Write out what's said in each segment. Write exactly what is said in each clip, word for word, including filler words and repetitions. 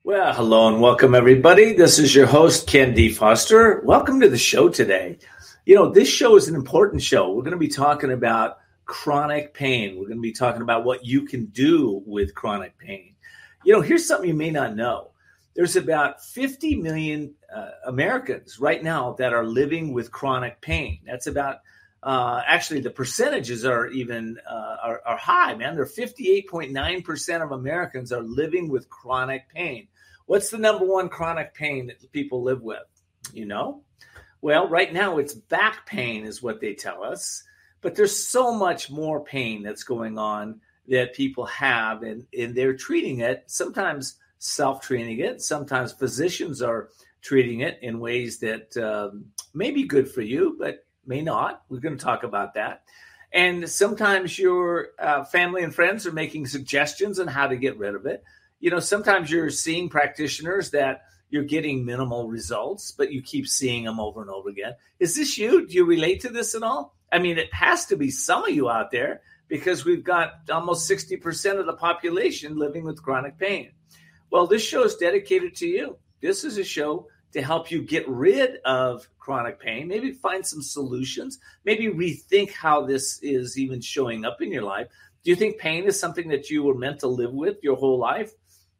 Well, hello and welcome, everybody. This is your host, Ken D. Foster. Welcome to the show today. You know, this show is an important show. We're going to be talking about chronic pain. We're going to be talking about what you can do with chronic pain. You know, here's something you may not know. There's about fifty million uh, Americans right now that are living with chronic pain. That's about, uh, actually, the percentages are even uh, are, are high, man. They're fifty-eight point nine percent of Americans are living with chronic pain. What's the number one chronic pain that people live with? You know? Well, right now it's back pain is what they tell us. But there's so much more pain that's going on that people have, and, and they're treating it, sometimes self-treating it. Sometimes physicians are treating it in ways that um, may be good for you, but may not. We're going to talk about that. And sometimes your uh, family and friends are making suggestions on how to get rid of it. You know, sometimes you're seeing practitioners that you're getting minimal results, but you keep seeing them over and over again. Is this you? Do you relate to this at all? I mean, it has to be some of you out there because we've got almost sixty percent of the population living with chronic pain. Well, this show is dedicated to you. This is a show to help you get rid of chronic pain, maybe find some solutions, maybe rethink how this is even showing up in your life. Do you think pain is something that you were meant to live with your whole life?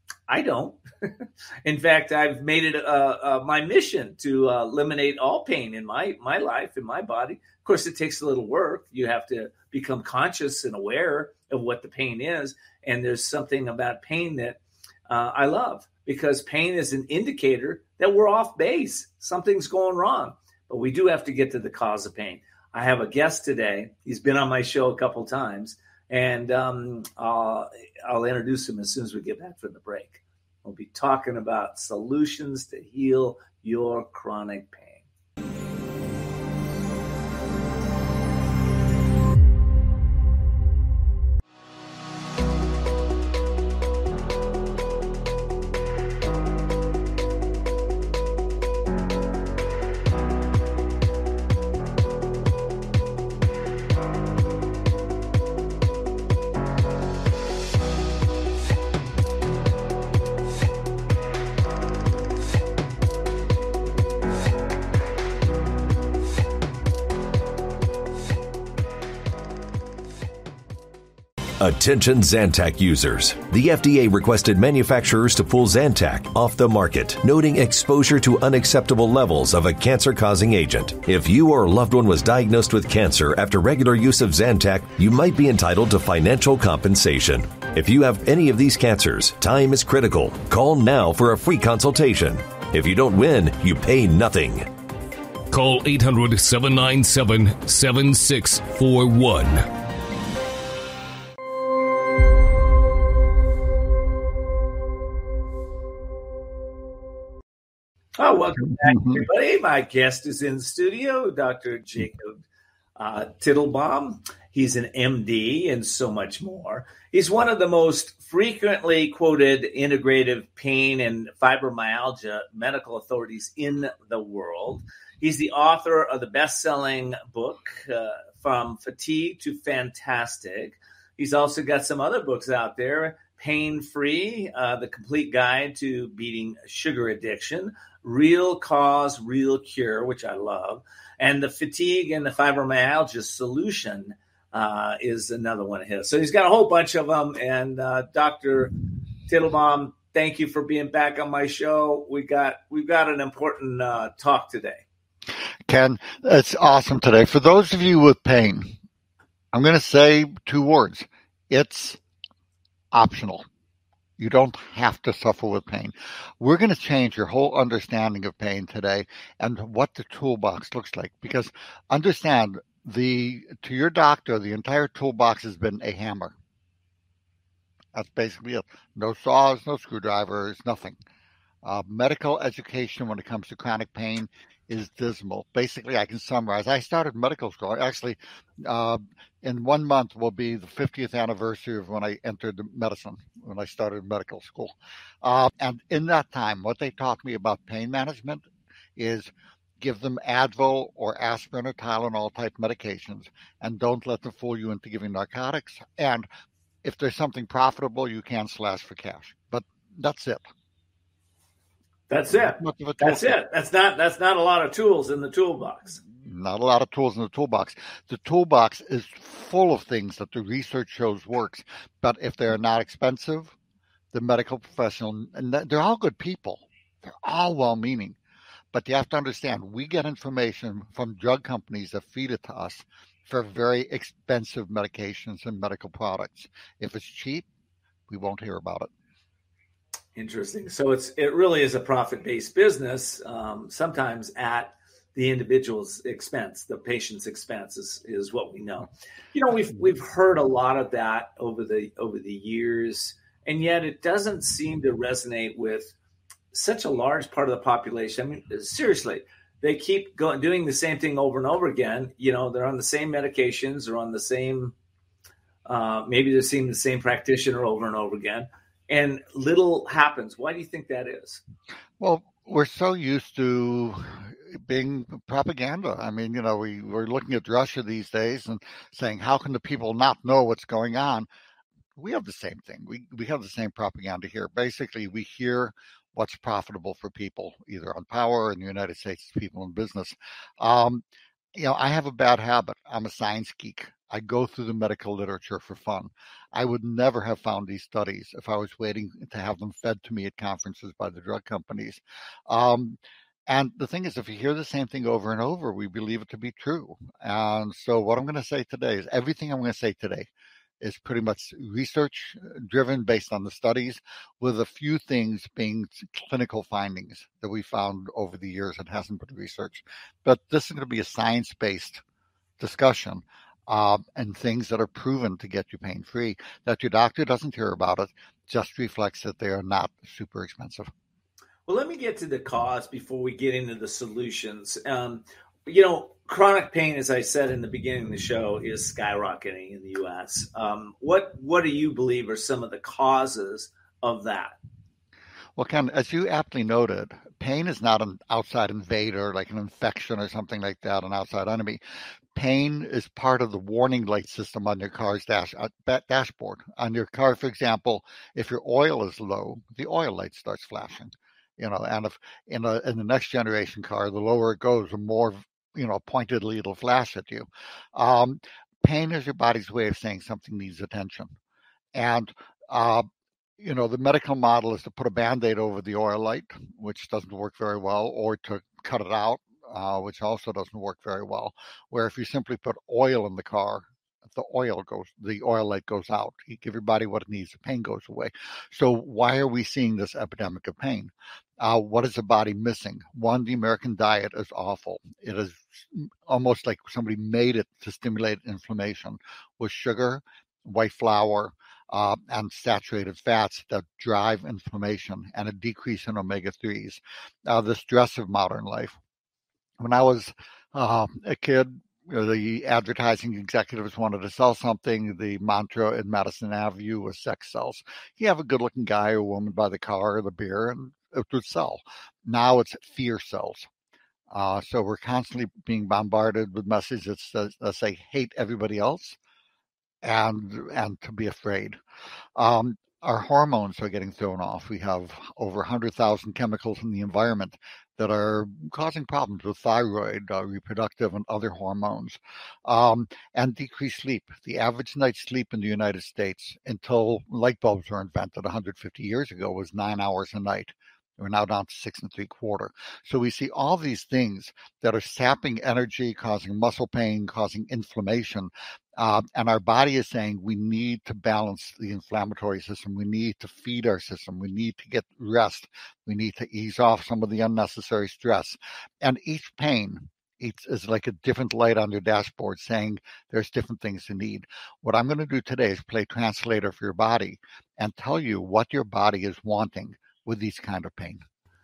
I don't. In fact, I've made it uh, uh, my mission to uh, eliminate all pain in my, my life, in my body. Of course, it takes a little work. You have to become conscious and aware of what the pain is. And there's something about pain that uh, I love, because pain is an indicator that we're off base. Something's going wrong. But we do have to get to the cause of pain. I have a guest today. He's been on my show a couple times. And um, I'll, I'll introduce him as soon as we get back from the break. We'll be talking about solutions to heal your chronic pain. Attention Zantac users. The F D A requested manufacturers to pull Zantac off the market, noting exposure to unacceptable levels of a cancer-causing agent. If you or a loved one was diagnosed with cancer after regular use of Zantac, you might be entitled to financial compensation. If you have any of these cancers, time is critical. Call now for a free consultation. If you don't win, you pay nothing. Call eight hundred, seven nine seven, seven six four one. Oh, welcome back, everybody. My guest is in the studio, Doctor Jacob uh, Tittelbaum. He's an M D and so much more. He's one of the most frequently quoted integrative pain and fibromyalgia medical authorities in the world. He's the author of the best-selling book, uh, From Fatigue to Fantastic. He's also got some other books out there, Pain Free, uh, The Complete Guide to Beating Sugar Addiction, Real Cause, Real Cure, which I love, and The Fatigue and the Fibromyalgia Solution uh, is another one of his. So he's got a whole bunch of them. And uh, Doctor Tittelbaum, thank you for being back on my show. We got we've got an important uh, talk today. Ken, it's awesome today. For those of you with pain, I'm going to say two words. It's optional. You don't have to suffer with pain. We're going to change your whole understanding of pain today and what the toolbox looks like. Because understand, the to your doctor, the entire toolbox has been a hammer. That's basically it. No saws, no screwdrivers, nothing. Uh, medical education when it comes to chronic pain is dismal. Basically, I can summarize. I started medical school. Actually, uh, in one month will be the fiftieth anniversary of when I entered medicine, when I started medical school. Uh, and in that time, what they taught me about pain management is give them Advil or aspirin or Tylenol type medications, and don't let them fool you into giving narcotics. And if there's something profitable, you can slash for cash. But that's it. That's it. That's it. That's not that's not a lot of tools in the toolbox. Not a lot of tools in the toolbox. The toolbox is full of things that the research shows works, but if they're not expensive, the medical professional, and they're all good people. They're all well-meaning, but you have to understand, we get information from drug companies that feed it to us for very expensive medications and medical products. If it's cheap, we won't hear about it. Interesting. So it's it really is a profit-based business, um, sometimes at the individual's expense, the patient's expense is, is what we know. You know, we've we've heard a lot of that over the over the years, and yet it doesn't seem to resonate with such a large part of the population. I mean, seriously, they keep going doing the same thing over and over again. You know, they're on the same medications, they're on the same, uh, maybe they're seeing the same practitioner over and over again. And little happens. Why do you think that is? Well, we're so used to being propaganda. I mean, you know, we, we're looking at Russia these days and saying, how can the people not know what's going on? We have the same thing. We we have the same propaganda here. Basically, we hear what's profitable for people, either on power in the United States, people in business. Um, you know, I have a bad habit. I'm a science geek. I go through the medical literature for fun. I would never have found these studies if I was waiting to have them fed to me at conferences by the drug companies. Um, and the thing is, if you hear the same thing over and over, we believe it to be true. And so what I'm going to say today is everything I'm going to say today is pretty much research driven based on the studies, with a few things being clinical findings that we found over the years. It hasn't been research. But this is going to be a science-based discussion. Uh, and things that are proven to get you pain-free. That your doctor doesn't hear about it just reflects that they are not super expensive. Well, let me get to the cause before we get into the solutions. Um, you know, chronic pain, as I said in the beginning of the show, is skyrocketing in the U S. Um, what what do you believe are some of the causes of that? Well, Ken, as you aptly noted, pain is not an outside invader like an infection or something like that, an outside enemy. Pain is part of the warning light system on your car's dash, uh, dashboard. On your car, for example, if your oil is low, the oil light starts flashing. You know, and if in, a, in the next generation car, the lower it goes, the more, you know, pointedly it'll flash at you. Um, pain is your body's way of saying something needs attention. And, uh, you know, the medical model is to put a Band-Aid over the oil light, which doesn't work very well, or to cut it out, uh, which also doesn't work very well. Where if you simply put oil in the car, the oil goes, the oil light goes out. You give your body what it needs, the pain goes away. So why are we seeing this epidemic of pain? Uh, what is the body missing? One, the American diet is awful. It is almost like somebody made it to stimulate inflammation with sugar, white flour, uh, and saturated fats that drive inflammation, and a decrease in omega threes. Uh, the stress of modern life. When I was uh, a kid, the advertising executives wanted to sell something. The mantra in Madison Avenue was sex sells. You have a good-looking guy or woman by the car or the beer, and it would sell. Now it's fear sells. Uh, so we're constantly being bombarded with messages that, that say hate everybody else and and to be afraid. Um, our hormones are getting thrown off. We have over one hundred thousand chemicals in the environment that are causing problems with thyroid, uh, reproductive, and other hormones, um, and decreased sleep. The average night's sleep in the United States, until light bulbs were invented one hundred fifty years ago, was nine hours a night. We're now down to six and three quarter. So we see all these things that are sapping energy, causing muscle pain, causing inflammation. Uh, and our body is saying we need to balance the inflammatory system. We need to feed our system. We need to get rest. We need to ease off some of the unnecessary stress. And each pain each is like a different light on your dashboard saying there's different things you need. What I'm going to do today is play translator for your body and tell you what your body is wanting with these kind of pain.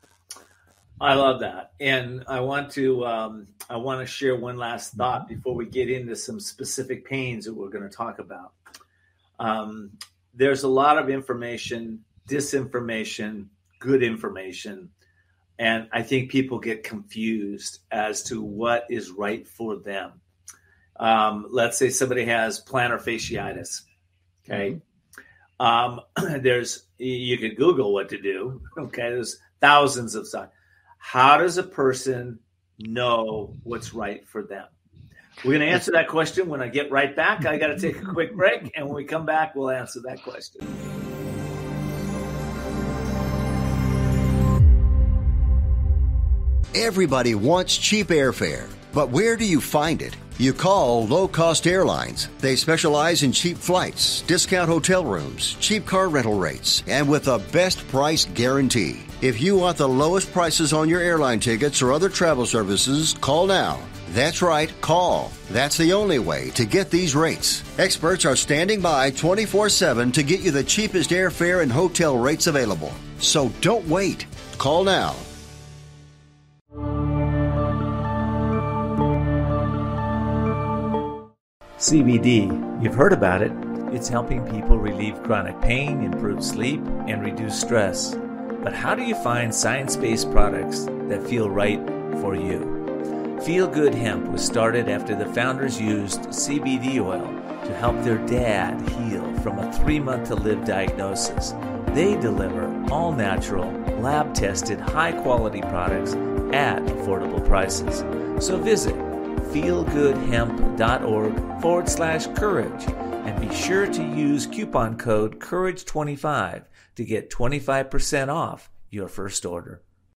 I love that. And I want to um, I want to share one last thought before we get into some specific pains that we're going to talk about. Um, there's a lot of information, disinformation, good information, and I think people get confused as to what is right for them. Um, let's say somebody has plantar fasciitis, okay? Um, there's, you could Google what to do. Okay. There's thousands of sides. How does a person know what's right for them? We're going to answer that question when I get right back. I got to take a quick break, and when we come back, we'll answer that question. Everybody wants cheap airfare, but where do you find it? You call Low Cost Airlines. They specialize in cheap flights, discount hotel rooms, cheap car rental rates, and with a best price guarantee. If you want the lowest prices on your airline tickets or other travel services, call now. That's right, call. That's the only way to get these rates. Experts are standing by twenty-four seven to get you the cheapest airfare and hotel rates available. So don't wait. Call now. C B D, you've heard about it. It's helping people relieve chronic pain, improve sleep, and reduce stress. But how do you find science-based products that feel right for you? Feel Good Hemp was started after the founders used C B D oil to help their dad heal from a three-month-to-live diagnosis. They deliver all-natural, lab-tested, high-quality products at affordable prices. So visit feelgoodhemp.org forward slash courage and be sure to use coupon code courage twenty-five to get twenty-five percent off your first order.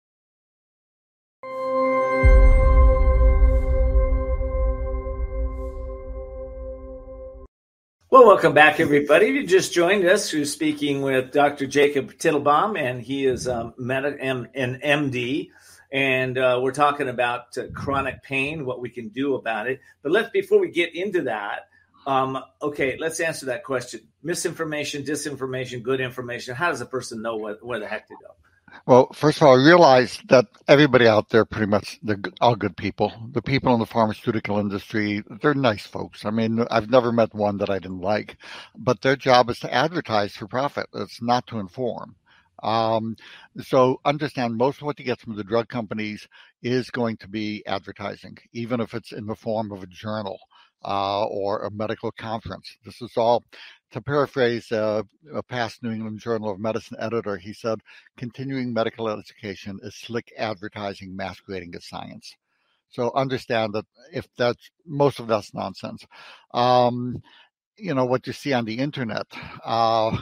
Well, welcome back, everybody. If you just joined us, we're speaking with Doctor Jacob Tittelbaum, and he is um, an M D. And uh, we're talking about uh, chronic pain, what we can do about it. But let's, before we get into that, um, okay, let's answer that question. Misinformation, disinformation, good information. How does a person know what, where the heck to go? Well, first of all, I realize that everybody out there, pretty much, they're all good people. The people in the pharmaceutical industry, they're nice folks. I mean, I've never met one that I didn't like. But their job is to advertise for profit. It's not to inform. Um, so understand most of what you get from the drug companies is going to be advertising, even if it's in the form of a journal uh, or a medical conference. This is all, to paraphrase uh, a past New England Journal of Medicine editor, he said, continuing medical education is slick advertising masquerading as science. So understand that if that's, most of that's nonsense. Um, you know, what you see on the internet, uh,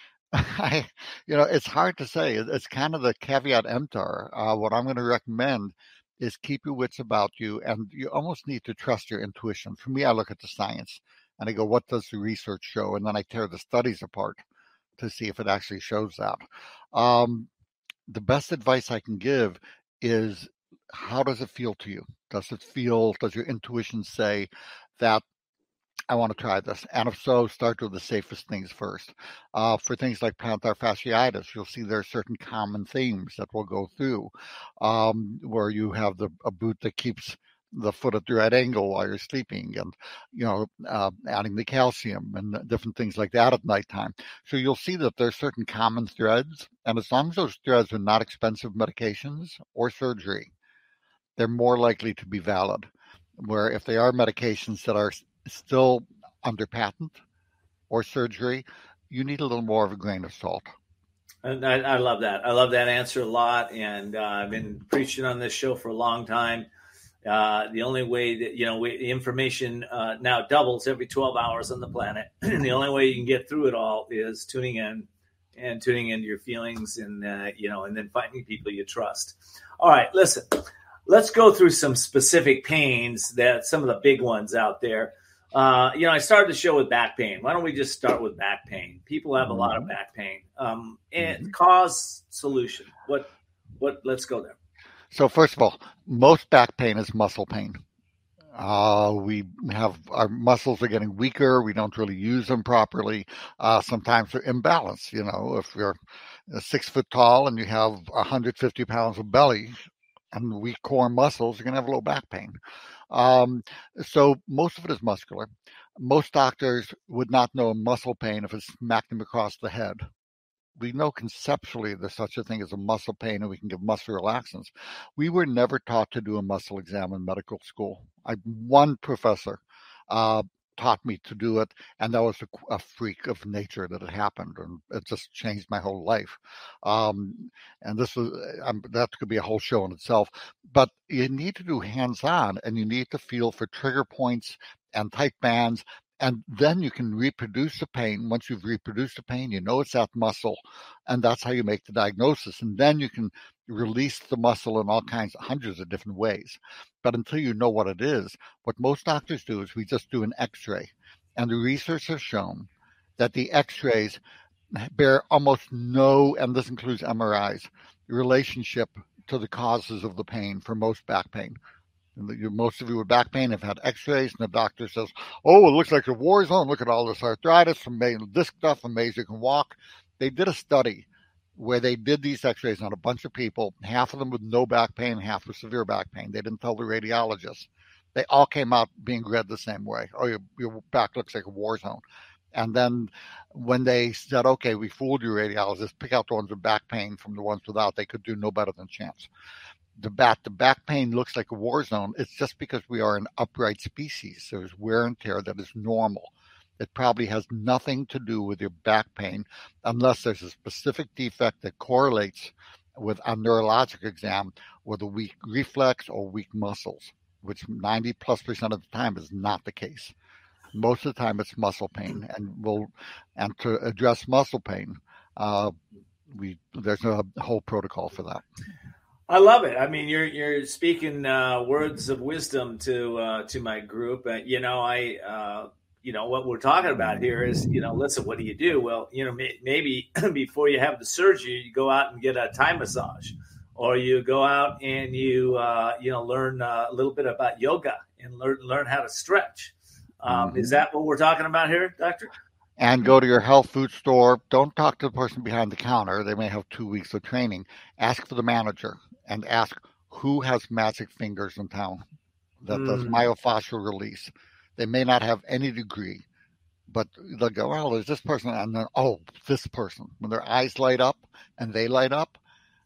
I, you know, it's hard to say. It's kind of the caveat emptor. Uh, what I'm going to recommend is keep your wits about you, and you almost need to trust your intuition. For me, I look at the science and I go, what does the research show? And then I tear the studies apart to see if it actually shows that. Um, the best advice I can give is, how does it feel to you? Does it feel, does your intuition say that I want to try this? And if so, start with the safest things first. Uh, for things like plantar fasciitis, you'll see there are certain common themes that we'll go through, um, where you have the a boot that keeps the foot at the right angle while you're sleeping, and you know, uh, adding the calcium and different things like that at nighttime. So you'll see that there's certain common threads, and as long as those threads are not expensive medications or surgery, they're more likely to be valid. Where if they are medications that are still under patent or surgery, you need a little more of a grain of salt. And I, I love that. I love that answer a lot. And uh, I've been preaching on this show for a long time. Uh, the only way that, you know, we, the information uh, now doubles every twelve hours on the planet. And the only way you can get through it all is tuning in and tuning into your feelings and, uh, you know, and then finding people you trust. All right, listen, let's go through some specific pains, that some of the big ones out there. Uh, you know, I started the show with back pain. Why don't we just start with back pain? People have a lot of back pain. Um, and mm-hmm. Cause, solution. What, what, let's go there. So first of all, most back pain is muscle pain. Uh, we have, our muscles are getting weaker. We don't really use them properly. Uh, sometimes they're imbalanced. You know, if you're six foot tall and you have one hundred fifty pounds of belly and weak core muscles, you're going to have low back pain. Um, so most of it is muscular. Most doctors would not know muscle pain if it smacked them across the head. We know conceptually there's such a thing as a muscle pain, and we can give muscle relaxants. We were never taught to do a muscle exam in medical school. I one professor uh, taught me to do it, and that was a, a freak of nature that it happened, and it just changed my whole life. Um, and this was um, that could be a whole show in itself. But you need to do hands-on, and you need to feel for trigger points and tight bands. And then you can reproduce the pain. Once you've reproduced the pain, you know it's that muscle, and that's how you make the diagnosis. And then you can release the muscle in all kinds, hundreds of different ways. But until you know what it is, what most doctors do is we just do an X-ray. And the research has shown that the X-rays bear almost no, and this includes M R Is, relationship to the causes of the pain for most back pain. Most of you with back pain have had X-rays, and the doctor says, oh, it looks like a war zone. Look at all this arthritis, amazing, this stuff, amazing, you can walk. They did a study where they did these X-rays on a bunch of people, half of them with no back pain, half with severe back pain. They didn't tell the radiologist. They all came out being read the same way. Oh, your, your back looks like a war zone. And then when they said, okay, we fooled you, radiologists, pick out the ones with back pain from the ones without, they could do no better than chance. The back, the back pain looks like a war zone. It's just because we are an upright species. There's wear and tear that is normal. It probably has nothing to do with your back pain unless there's a specific defect that correlates with a neurologic exam with a weak reflex or weak muscles, which ninety plus percent of the time is not the case. Most of the time it's muscle pain, and we'll, and to address muscle pain, uh, we there's a whole protocol for that. I love it. I mean, you're you're speaking uh, words of wisdom to uh, to my group. Uh, you know, I uh, you know what we're talking about here is, you know, listen, what do you do? Well, you know, may, maybe before you have the surgery, you go out and get a Thai massage, or you go out and you uh, you know learn uh, a little bit about yoga and learn learn how to stretch. Um, mm-hmm. Is that what we're talking about here, Doctor? And go to your health food store. Don't talk to the person behind the counter. They may have two weeks of training. Ask for the manager and ask who has magic fingers in town that mm. does myofascial release. They may not have any degree, but they'll go, well, there's this person. And then, oh, this person. When their eyes light up and they light up,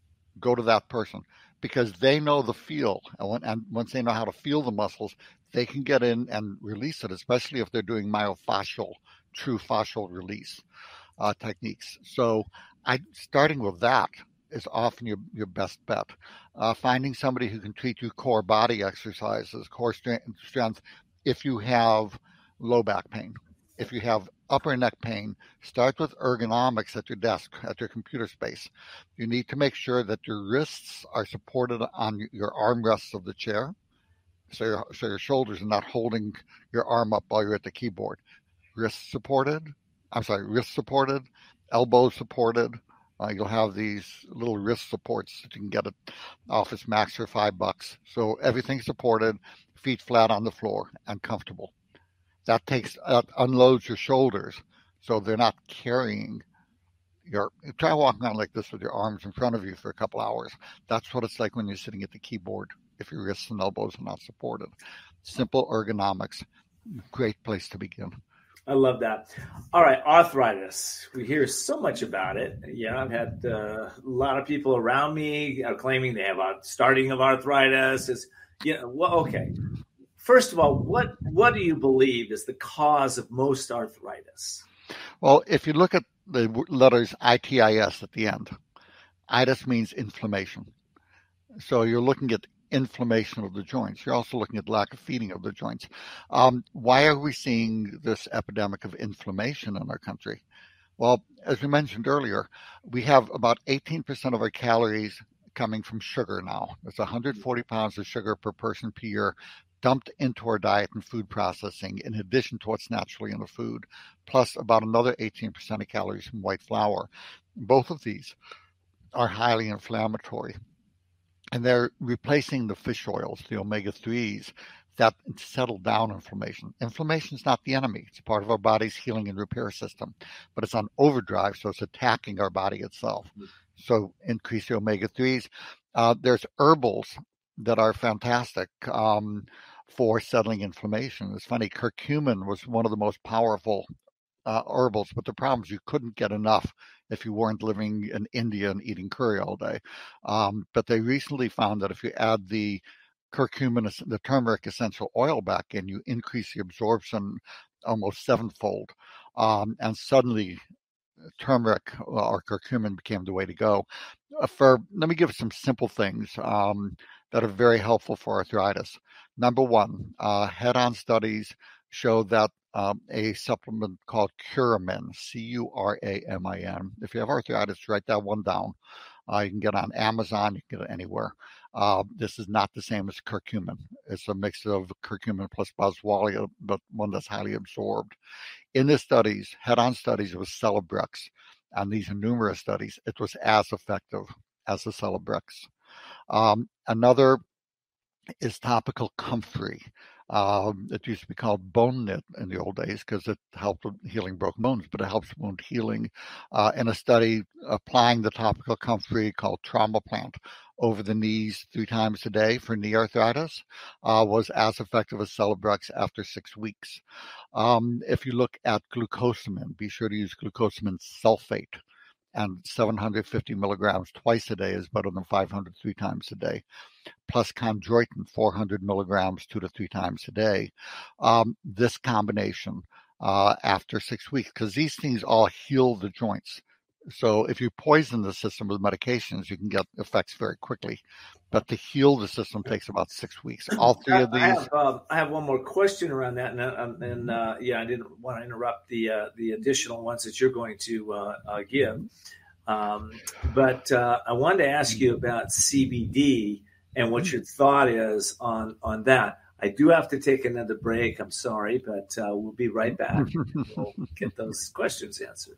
go to that person because they know the feel. And, when, and once they know how to feel the muscles, they can get in and release it, especially if they're doing myofascial true fascial release uh, techniques. So I starting with that is often your, your best bet. Uh, finding somebody who can treat you core body exercises, core strength, strength if you have low back pain. If you have upper neck pain, start with ergonomics at your desk, at your computer space. You need to make sure that your wrists are supported on your armrests of the chair, so your, so your shoulders are not holding your arm up while you're at the keyboard. Wrist supported, I'm sorry, wrist supported, elbow supported. Uh, you'll have these little wrist supports that you can get at Office Max for five bucks. So everything's supported, feet flat on the floor and comfortable. That takes, uh, unloads your shoulders so they're not carrying your, try walking around like this with your arms in front of you for a couple hours. That's what it's like when you're sitting at the keyboard if your wrists and elbows are not supported. Simple ergonomics, great place to begin. I love that. All right, arthritis. We hear so much about it. Yeah, I've had uh, a lot of people around me uh, claiming they have a starting of arthritis. It's, you know, well, okay. First of all, what what do you believe is the cause of most arthritis? Well, if you look at the letters I T I S at the end, itis means inflammation. So you're looking at inflammation of the joints. You're also looking at lack of feeding of the joints. Um, why are we seeing this epidemic of inflammation in our country? Well, as we mentioned earlier, we have about eighteen percent of our calories coming from sugar now. It's one hundred forty pounds of sugar per person per year dumped into our diet and food processing in addition to what's naturally in the food, plus about another eighteen percent of calories from white flour. Both of these are highly inflammatory. And they're replacing the fish oils, the omega threes, that settle down inflammation. Inflammation is not the enemy. It's part of our body's healing and repair system, but it's on overdrive, so it's attacking our body itself. So increase the omega threes. Uh, there's herbals that are fantastic um, for settling inflammation. It's funny, curcumin was one of the most powerful uh, herbals, but the problem is you couldn't get enough if you weren't living in India and eating curry all day. Um, but they recently found that if you add the curcumin, the turmeric essential oil back in, you increase the absorption almost sevenfold. Um, and suddenly turmeric or curcumin became the way to go. Uh, for let me give some simple things um, that are very helpful for arthritis. Number one, uh, head-on studies show that um, a supplement called Curamin, C U R A M I N. If you have arthritis, write that one down. Uh, you can get it on Amazon. You can get it anywhere. Uh, this is not the same as curcumin. It's a mix of curcumin plus boswellia, but one that's highly absorbed. In the studies, head-on studies, it was Celebrex. And these are numerous studies. It was as effective as the Celebrex. Um, another is topical Comfrey. Um, it used to be called Bone Knit in the old days because it helped with healing broken bones, but it helps wound healing. Uh, in a study applying the topical Comfrey called Trauma Plant over the knees three times a day for knee arthritis, uh, was as effective as Celebrex after six weeks. Um, if you look at glucosamine, be sure to use glucosamine sulfate. And seven hundred fifty milligrams twice a day is better than five hundred three times a day. Plus chondroitin, four hundred milligrams two to three times a day. Um, this combination uh, after six weeks, because these things all heal the joints. So if you poison the system with medications, you can get effects very quickly. But to heal the system takes about six weeks. All three of these. I have, uh, I have one more question around that, and, uh, and uh, yeah, I didn't want to interrupt the uh, the additional ones that you're going to uh, uh, give. Um, but uh, I wanted to ask you about C B D and what your thought is on on that. I do have to take another break. I'm sorry, but uh, we'll be right back. We'll get those questions answered.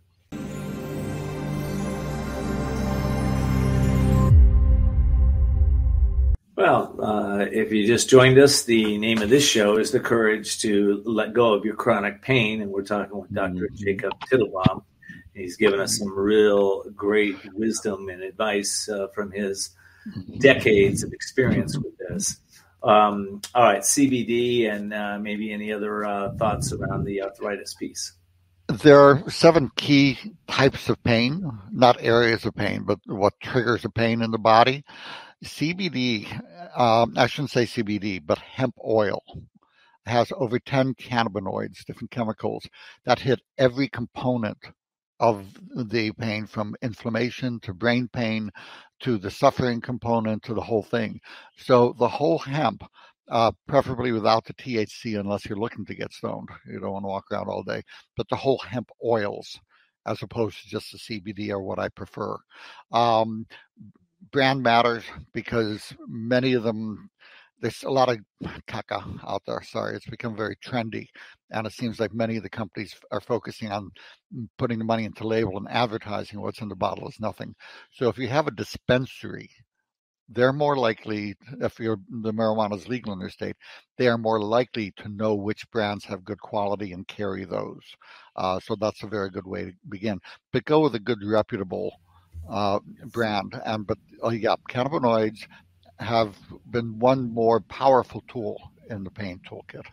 Well, uh, if you just joined us, the name of this show is The Courage to Let Go of Your Chronic Pain, and we're talking with Doctor Jacob Tittelbaum. He's given us some real great wisdom and advice uh, from his decades of experience with this. Um, all right, C B D and uh, maybe any other uh, thoughts around the arthritis piece. There are seven key types of pain, not areas of pain, but what triggers a pain in the body. C B D, um, I shouldn't say C B D, but hemp oil has over ten cannabinoids, different chemicals that hit every component of the pain, from inflammation to brain pain to the suffering component to the whole thing. So the whole hemp, uh, preferably without the T H C unless you're looking to get stoned. You don't want to walk around all day. But the whole hemp oils as opposed to just the C B D are what I prefer. Um, brand matters because many of them, there's a lot of caca out there. Sorry, it's become very trendy. And it seems like many of the companies are focusing on putting the money into label and advertising. What's in the bottle is nothing. So if you have a dispensary, they're more likely, if you're, the marijuana is legal in their state, they are more likely to know which brands have good quality and carry those. Uh, so that's a very good way to begin. But go with a good, reputable uh, brand. And but oh yeah, cannabinoids have been one more powerful tool in the pain toolkit.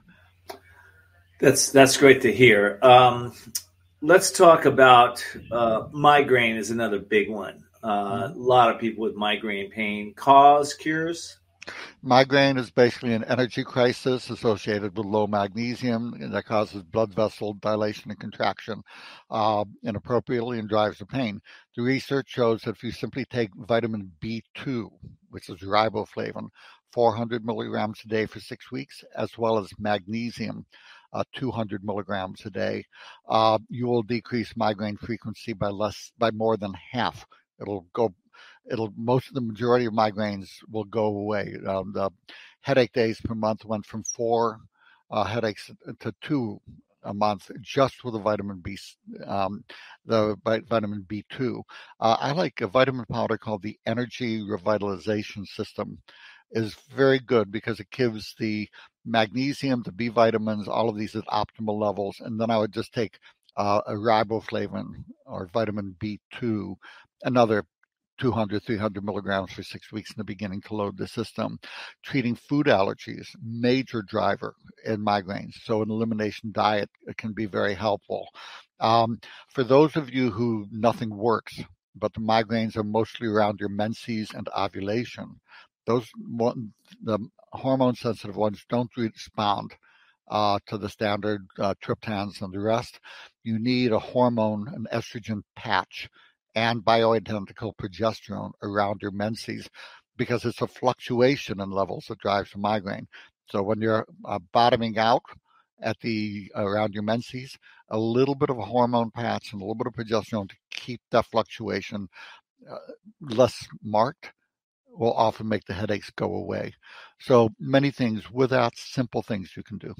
That's that's great to hear. Um, let's talk about uh, migraine is another big one. Uh, a lot of people with migraine pain. Cause, cures? Migraine is basically an energy crisis associated with low magnesium that causes blood vessel dilation and contraction uh, inappropriately and drives the pain. The research shows that if you simply take vitamin B two, which is riboflavin, four hundred milligrams a day for six weeks, as well as magnesium, uh, two hundred milligrams a day, uh, you will decrease migraine frequency by less, by more than half. It'll go, it'll, most of the majority of migraines will go away. Um, the headache days per month went from four uh, headaches to two a month just with the vitamin B, um, the vitamin B two. Uh, I like a vitamin powder called the Energy Revitalization System. Is very good because it gives the magnesium, the B vitamins, all of these at optimal levels. And then I would just take uh, a riboflavin or vitamin B two, another two hundred, three hundred milligrams for six weeks in the beginning to load the system. Treating food allergies, major driver in migraines. So an elimination diet can be very helpful. Um, for those of you who nothing works, but the migraines are mostly around your menses and ovulation, those the hormone-sensitive ones don't respond uh, to the standard uh, triptans and the rest. You need a hormone, an estrogen patch, and bioidentical progesterone around your menses, because it's a fluctuation in levels that drives the migraine. So when you're uh, bottoming out at the around your menses, a little bit of a hormone patch and a little bit of progesterone to keep that fluctuation uh, less marked will often make the headaches go away. So many things with that, simple things you can do.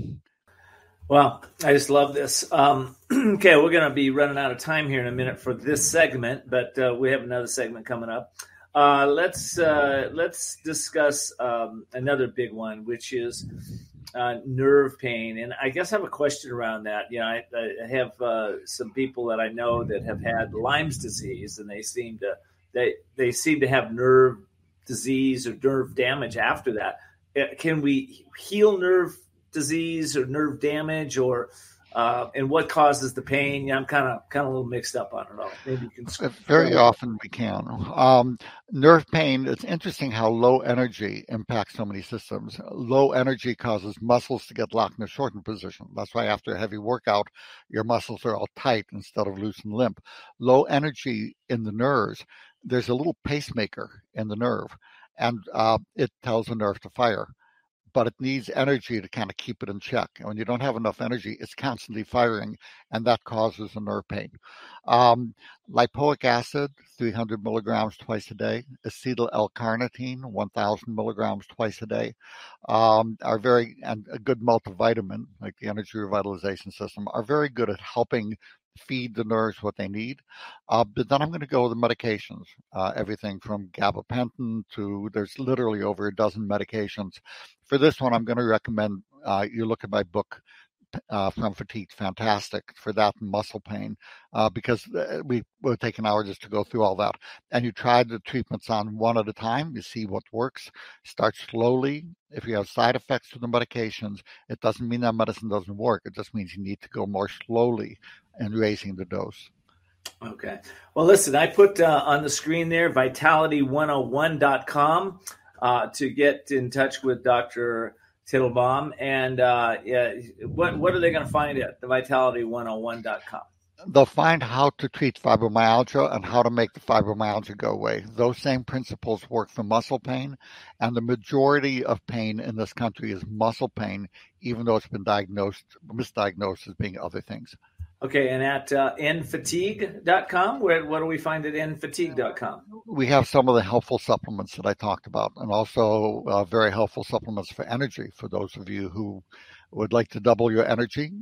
Well, I just love this. Um, okay, we're going to be running out of time here in a minute for this segment, but uh, we have another segment coming up. Uh, let's uh, let's discuss um, another big one, which is uh, nerve pain. And I guess I have a question around that. You know, I, I have uh, some people that I know that have had Lyme's disease, and they seem to they they seem to have nerve disease or nerve damage after that. Can we heal nerve disease or nerve damage, or uh, and what causes the pain? Yeah, I'm kind of kind of a little mixed up on it all. Maybe you can. Very often we can. Um, nerve pain. It's interesting how low energy impacts so many systems. Low energy causes muscles to get locked in a shortened position. That's why after a heavy workout, your muscles are all tight instead of loose and limp. Low energy in the nerves. There's a little pacemaker in the nerve, and uh, it tells the nerve to fire. But it needs energy to kind of keep it in check. And when you don't have enough energy, it's constantly firing, and that causes a nerve pain. Um, lipoic acid, three hundred milligrams twice a day. Acetyl L-carnitine, one thousand milligrams twice a day, um, are very, and a good multivitamin, like the energy revitalization system, are very good at helping feed the nerves what they need. Uh, but then I'm going to go with the medications, uh, everything from gabapentin to, there's literally over a dozen medications. For this one, I'm going to recommend uh, you look at my book, uh, From Fatigue to Fantastic, for that muscle pain, uh, because we will take an hour just to go through all that. And you try the treatments on one at a time. You see what works. Start slowly. If you have side effects to the medications, it doesn't mean that medicine doesn't work. It just means you need to go more slowly and raising the dose. Okay. Well, listen, I put uh, on the screen there vitality one oh one dot com uh, to get in touch with Doctor Tittelbaum. And uh, yeah, what what are they going to find at the vitality one oh one dot com? They'll find how to treat fibromyalgia and how to make the fibromyalgia go away. Those same principles work for muscle pain, and the majority of pain in this country is muscle pain, even though it's been diagnosed, misdiagnosed as being other things. Okay, and at uh, end fatigue dot com, where what do we find at end fatigue dot com? We have some of the helpful supplements that I talked about, and also uh, very helpful supplements for energy for those of you who would like to double your energy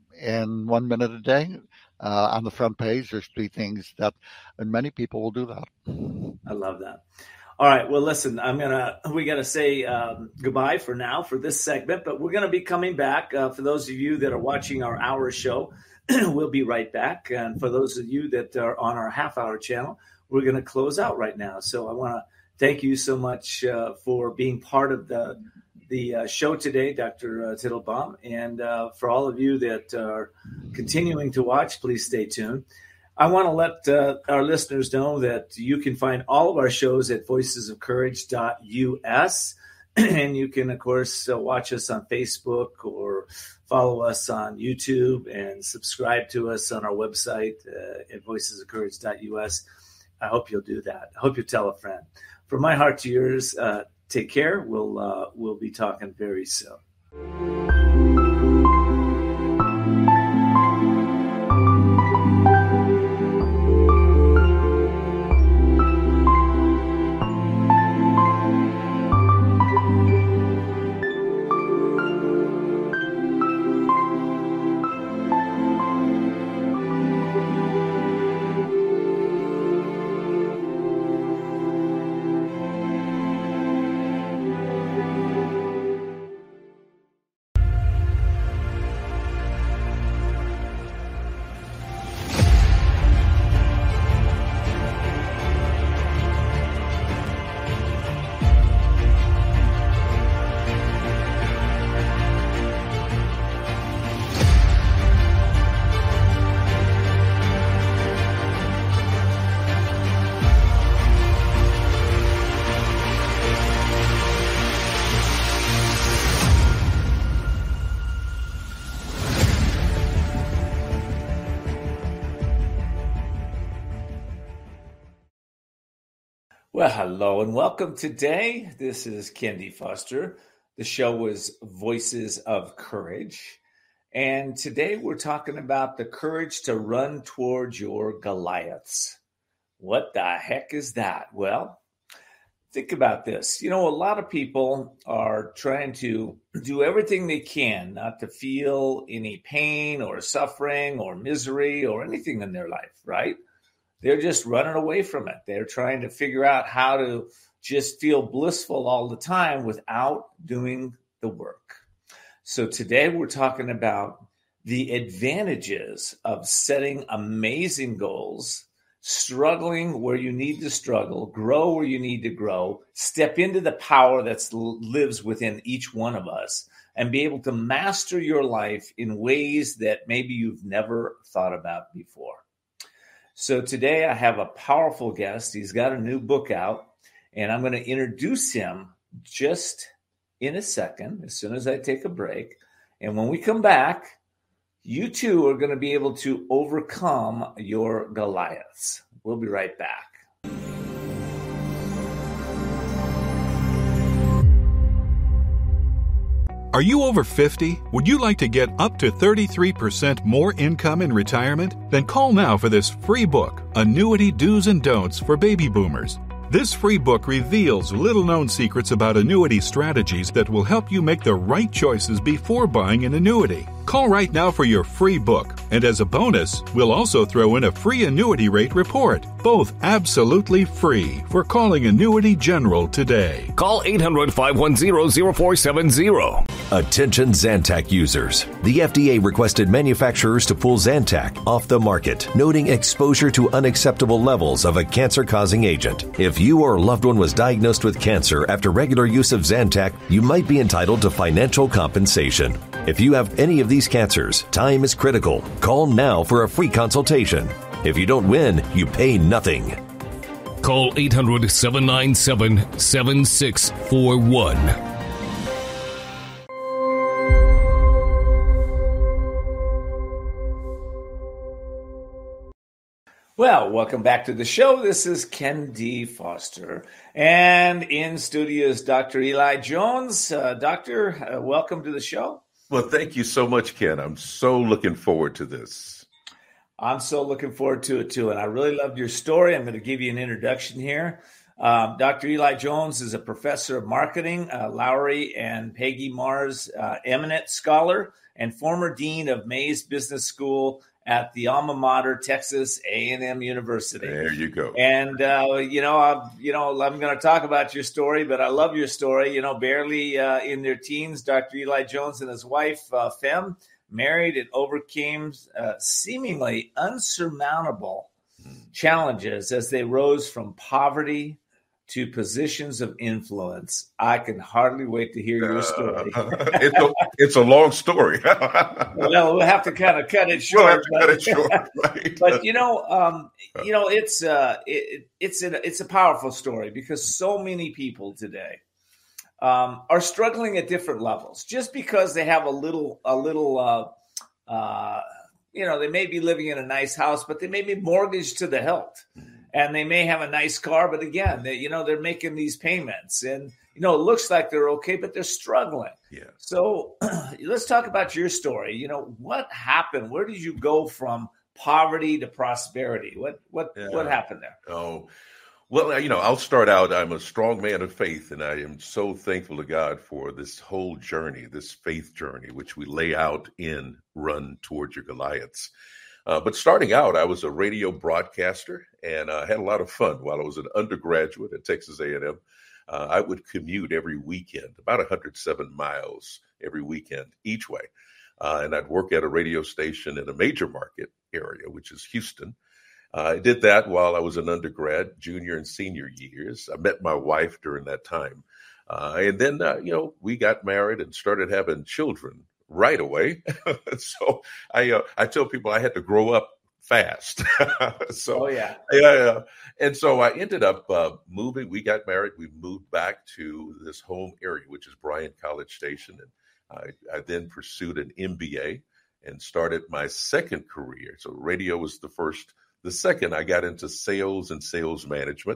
in one minute a day. Uh, on the front page, there's three things that, and many people will do that. I love that. All right. Well, listen, I'm gonna we gotta say um, goodbye for now for this segment, but we're gonna be coming back. Uh, for those of you that are watching our hour show, we'll be right back. And for those of you that are on our half hour channel, we're gonna close out right now. So I want to thank you so much uh, for being part of the the uh, show today, Doctor Uh, Tittelbaum, and uh, for all of you that are continuing to watch, please stay tuned. I want to let uh, our listeners know that you can find all of our shows at voices of courage dot U S, and you can, of course, uh, watch us on Facebook or follow us on YouTube and subscribe to us on our website uh, at voices of courage dot U S. I hope you'll do that. I hope you'll tell a friend. From my heart to yours, uh, take care. We'll uh, we'll be talking very soon. Well, hello and welcome today. This is Ken D. Foster. The show is Voices of Courage. And today we're talking about the courage to run towards your Goliaths. What the heck is that? Well, think about this. You know, a lot of people are trying to do everything they can not to feel any pain or suffering or misery or anything in their life, right? They're just running away from it. They're trying to figure out how to just feel blissful all the time without doing the work. So today we're talking about the advantages of setting amazing goals, struggling where you need to struggle, grow where you need to grow, step into the power that lives within each one of us, and be able to master your life in ways that maybe you've never thought about before. So today I have a powerful guest. He's got a new book out, and I'm going to introduce him just in a second, as soon as I take a break. And when we come back, you too are going to be able to overcome your Goliaths. We'll be right back. Are you over fifty? Would you like to get up to thirty-three percent more income in retirement? Then call now for this free book, Annuity Do's and Don'ts for Baby Boomers. This free book reveals little-known secrets about annuity strategies that will help you make the right choices before buying an annuity. Call right now for your free book, and as a bonus, we'll also throw in a free annuity rate report, both absolutely free for calling Annuity General today. Call eight hundred, five one zero, zero four seven zero. Attention Zantac users. The F D A requested manufacturers to pull Zantac off the market, noting exposure to unacceptable levels of a cancer-causing agent. If you or a loved one was diagnosed with cancer after regular use of Zantac, you might be entitled to financial compensation. If you have any of these cancers, time is critical. Call now for a free consultation. If you don't win, you pay nothing. Call eight hundred, seven nine seven, seven six four one. Well, welcome back to the show. This is Ken D. Foster. And in studio is Doctor Eli Jones. Uh, doctor, uh, welcome to the show. Well, thank you so much, Ken. I'm so looking forward to this. I'm so looking forward to it, too. And I really loved your story. I'm going to give you an introduction here. Um, Doctor Eli Jones is a professor of marketing, uh, Lowry and Peggy Mars uh, eminent scholar, and former dean of Mays Business School at the alma mater, Texas A and M University. There you go. And, uh, you know, I'm, you know, I'm going to talk about your story, but I love your story. You know, barely uh, in their teens, Doctor Eli Jones and his wife, uh, Fem, married and overcame uh, seemingly unsurmountable challenges as they rose from poverty to positions of influence. I can hardly wait to hear your story. Uh, it's, a, it's a long story. Well, we'll have to kind of cut it short. We'll have to but, cut it short, right? But you know, um, you know, it's uh, it, it's a, it's a powerful story because so many people today um, are struggling at different levels. Just because they have a little, a little, uh, uh, you know, they may be living in a nice house, but they may be mortgaged to the hilt. And they may have a nice car, but again, they, you know, they're making these payments and, you know, it looks like they're okay, but they're struggling. Yeah. So let's talk about your story. You know, what happened? Where did you go from poverty to prosperity? What, what, Yeah. what happened there? Oh, well, you know, I'll start out. I'm a strong man of faith, and I am so thankful to God for this whole journey, this faith journey, which we lay out in Run Towards Your Goliaths. Uh, but starting out, I was a radio broadcaster and I uh, had a lot of fun while I was an undergraduate at Texas A and M. Uh, I would commute every weekend, about one hundred seven miles every weekend each way. Uh, and I'd work at a radio station in a major market area, which is Houston. Uh, I did that while I was an undergrad, junior and senior years. I met my wife during that time. Uh, and then, uh, you know, we got married and started having children right away. So I uh, I tell people I had to grow up fast. so oh, yeah. yeah, yeah. And so I ended up uh, moving. We got married. We moved back to this home area, which is Bryan College Station. And I, I then pursued an M B A and started my second career. So radio was the first. The second, I got into sales and sales management.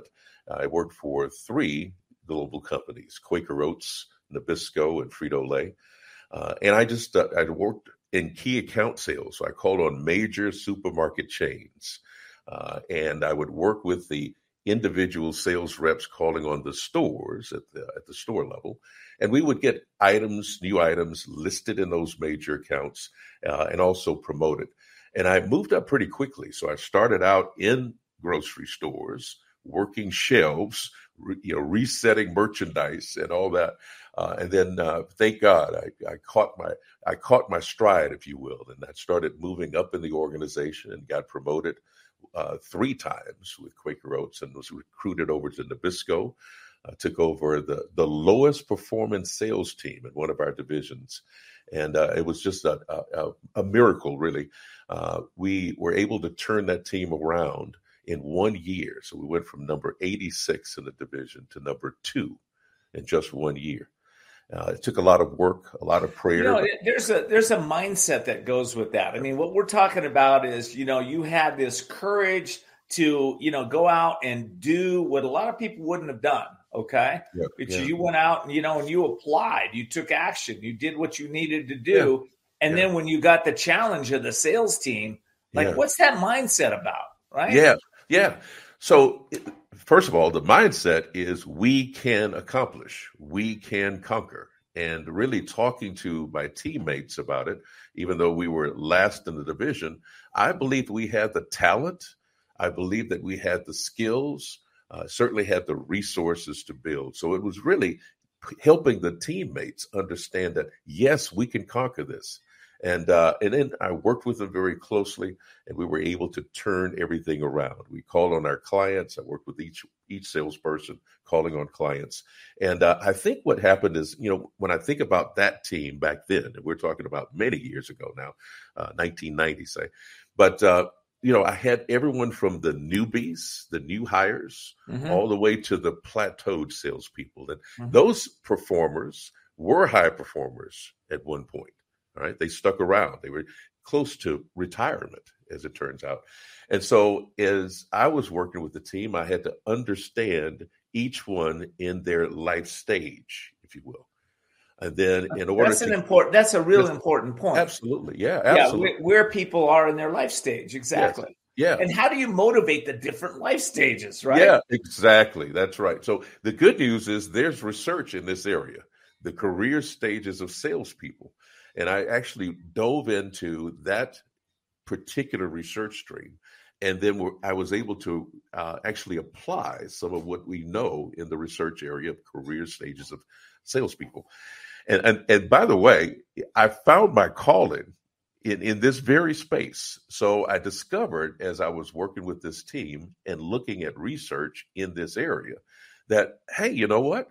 I worked for three global companies, Quaker Oats, Nabisco, and Frito-Lay. Uh, and I just, uh, I worked in key account sales. So I called on major supermarket chains. Uh, and I would work with the individual sales reps calling on the stores at the, at the store level. And we would get items, new items listed in those major accounts uh, and also promoted. And I moved up pretty quickly. So I started out in grocery stores, working shelves, re, you know, resetting merchandise and all that. Uh, and then, uh, thank God, I, I caught my I caught my stride, if you will, and I started moving up in the organization and got promoted uh, three times with Quaker Oats and was recruited over to Nabisco. Uh, took over the the lowest performing sales team in one of our divisions, and uh, it was just a, a, a miracle, really. Uh, we were able to turn that team around in one year. So we went from number eighty-six in the division to number two in just one year. Uh, it took a lot of work, a lot of prayer. You know, there's a there's a mindset that goes with that. I mean, what we're talking about is, you know, you had this courage to, you know, go out and do what a lot of people wouldn't have done. Okay. Yeah, because yeah. you went out and, you know, and you applied, you took action, you did what you needed to do. Yeah. And yeah. then when you got the challenge of the sales team, like, yeah. what's that mindset about? Right. Yeah. Yeah. So first of all, the mindset is we can accomplish, we can conquer. And really talking to my teammates about it, even though we were last in the division, I believe we had the talent. I believe that we had the skills, uh, certainly had the resources to build. So it was really helping the teammates understand that, yes, we can conquer this. And uh, and then I worked with them very closely, and we were able to turn everything around. We called on our clients. I worked with each each salesperson calling on clients. And uh, I think what happened is, you know, when I think about that team back then, and we're talking about many years ago now, uh, nineteen ninety, say, but, uh, you know, I had everyone from the newbies, the new hires, mm-hmm. all the way to the plateaued salespeople. And mm-hmm. those performers were high performers at one point. All right. They stuck around. They were close to retirement, as it turns out. And so as I was working with the team, I had to understand each one in their life stage, if you will. And then in order that's to an important, that's a real important point. Absolutely. Yeah. Absolutely. Yeah. Where, where people are in their life stage. Exactly. Yes. Yeah. And how do you motivate the different life stages, right? Yeah, exactly. That's right. So the good news is there's research in this area, the career stages of salespeople. And I actually dove into that particular research stream. And then we're, I was able to uh, actually apply some of what we know in the research area of career stages of salespeople. And, and, and by the way, I found my calling in, in this very space. So I discovered as I was working with this team and looking at research in this area that, hey, you know what?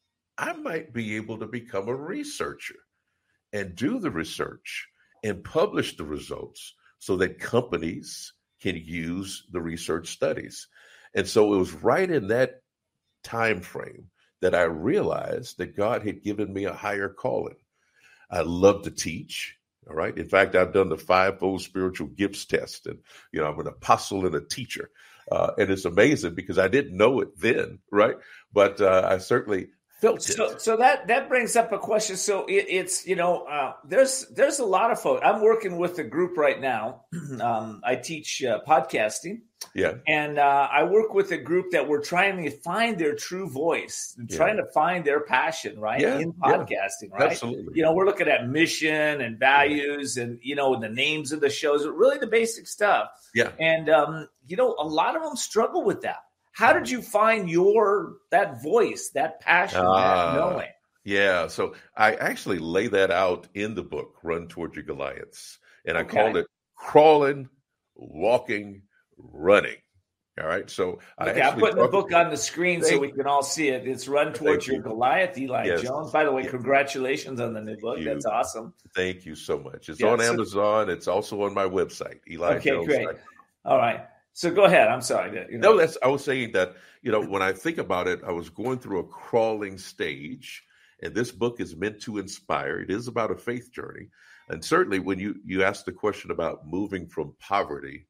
I might be able to become a researcher and do the research and publish the results so that companies can use the research studies. And so it was right in that time frame that I realized that God had given me a higher calling. I love to teach. All right. In fact, I've done the fivefold spiritual gifts test, and, you know, I'm an apostle and a teacher. Uh, and it's amazing because I didn't know it then. Right. But uh, I certainly felt it. So, so that, that brings up a question. So it, it's, you know, uh, there's, there's a lot of folks. I'm working with a group right now. um, I teach uh, podcasting. Yeah. And uh, I work with a group that we're trying to find their true voice, yeah. trying to find their passion, right? Yeah. In podcasting, yeah. right? Absolutely. You know, we're looking at mission and values, yeah. and, you know, the names of the shows, really the basic stuff. Yeah. And, um, you know, a lot of them struggle with that. How did you find your, that voice, that passion, uh, that knowing? Yeah. So I actually lay that out in the book, Run Toward Your Goliaths. And I okay. called it Crawling, Walking, Running. All right. So okay, I I'm putting the book on the screen so we can all see it. It's Run Towards Your you. Goliath, Eli yes. Jones. By the way, yes. congratulations on the new book. Thank That's awesome. Thank you so much. It's yeah, on so, Amazon. It's also on my website, Eli Okay, Jones. great. All right. So go ahead. I'm sorry. That, you know. No, that's, I was saying that, you know, when I think about it, I was going through a crawling stage, and this book is meant to inspire. It is about a faith journey. And certainly when you, you ask the question about moving from poverty,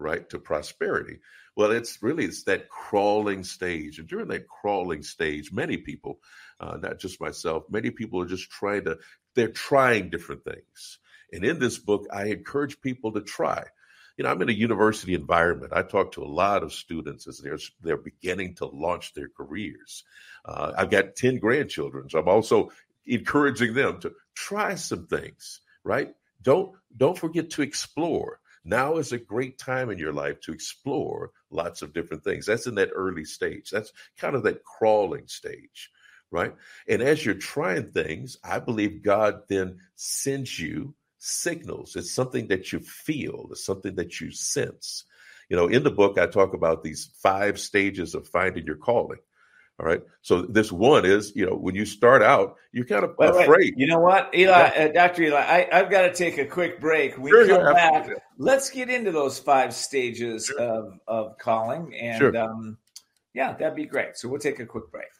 right, to prosperity. Well, it's really, it's that crawling stage. And during that crawling stage, many people, uh, not just myself, many people are just trying to, they're trying different things. And in this book, I encourage people to try. You know, I'm in a university environment. I talk to a lot of students as they're, they're beginning to launch their careers. Uh, I've got ten grandchildren, so I'm also encouraging them to try some things, right? Don't, don't forget to explore. Now is a great time in your life to explore lots of different things. That's in that early stage. That's kind of that crawling stage, right? And as you're trying things, I believe God then sends you signals. It's something that you feel. It's something that you sense. You know, in the book, I talk about these five stages of finding your calling. All right. So this one is, you know, when you start out, you're kind of wait, afraid. Wait. You know what, Eli, yeah. uh, Doctor Eli, I, I've got to take a quick break. We sure, come yeah, back. Let's get into those five stages sure. of, of calling. And sure. um, yeah, that'd be great. So we'll take a quick break.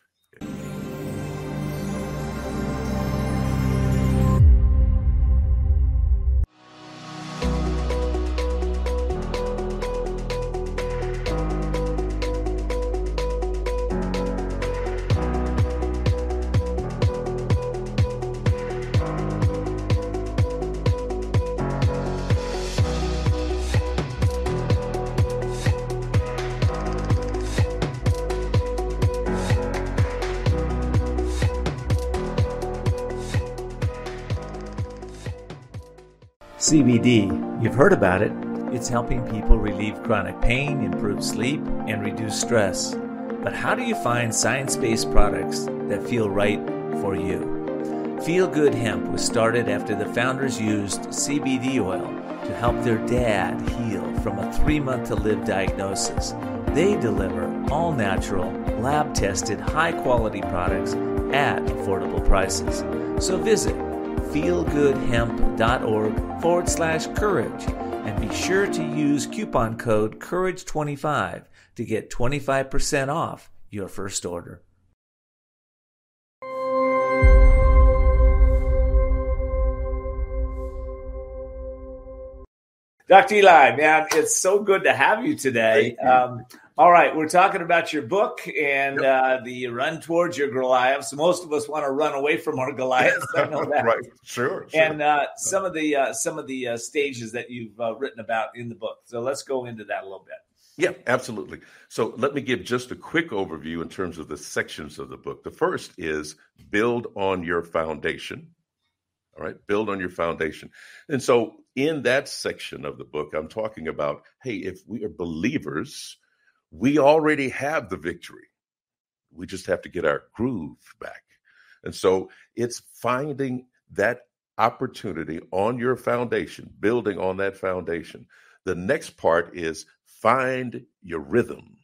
C B D, you've heard about it. It's helping people relieve chronic pain, improve sleep, and reduce stress. But how do you find science-based products that feel right for you? Feel Good Hemp was started after the founders used C B D oil to help their dad heal from a three-month-to-live diagnosis. They deliver all-natural, lab-tested, high-quality products at affordable prices. So visit feelgoodhemp.org forward slash courage and be sure to use coupon code courage twenty-five to get twenty-five percent off your first order. Doctor Eli, man, it's so good to have you today. Um, all right, we're talking about your book and yep. uh, the Run Towards Your Goliaths. Most of us want to run away from our Goliaths. I know that. Right, sure. sure. And uh, some of the uh, some of the uh, stages that you've uh, written about in the book. So let's go into that a little bit. Yeah, absolutely. So let me give just a quick overview in terms of the sections of the book. The first is build on your foundation. All right, build on your foundation. And so in that section of the book, I'm talking about, hey, if we are believers, we already have the victory. We just have to get our groove back. And so it's finding that opportunity on your foundation, building on that foundation. The next part is find your rhythm.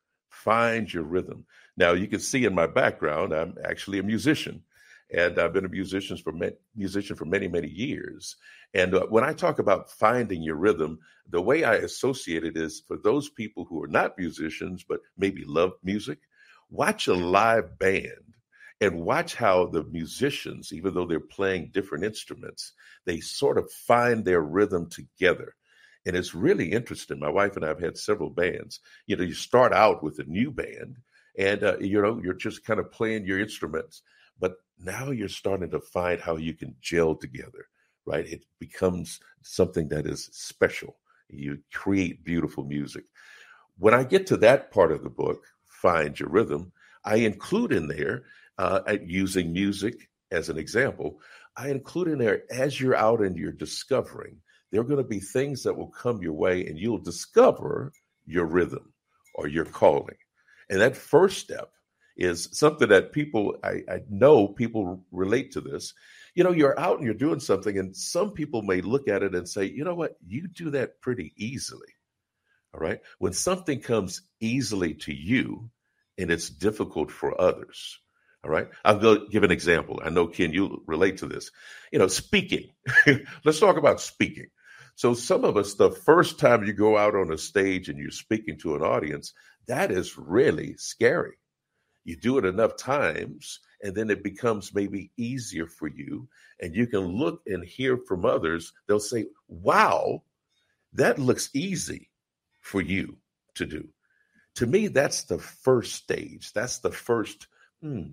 Find your rhythm. Now, you can see in my background, I'm actually a musician. And I've been a musician for many, musician for many, many years. And uh, when I talk about finding your rhythm, the way I associate it is for those people who are not musicians, but maybe love music, watch a live band and watch how the musicians, even though they're playing different instruments, they sort of find their rhythm together. And it's really interesting. My wife and I have had several bands. You know, you start out with a new band and, uh, you know, you're just kind of playing your instruments. But now you're starting to find how you can gel together, right? It becomes something that is special. You create beautiful music. When I get to that part of the book, Find Your Rhythm, I include in there, uh, using music as an example, I include in there as you're out and you're discovering, there are going to be things that will come your way and you'll discover your rhythm or your calling. And that first step is something that people, I, I know people relate to this. You know, you're out and you're doing something and some people may look at it and say, you know what, you do that pretty easily. All right. When something comes easily to you and it's difficult for others. All right. I'll go give an example. I know, Ken, you relate to this. You know, speaking. Let's talk about speaking. So some of us, the first time you go out on a stage and you're speaking to an audience, that is really scary. You do it enough times, and then it becomes maybe easier for you. And you can look and hear from others. They'll say, wow, that looks easy for you to do. To me, that's the first stage. That's the first hmm,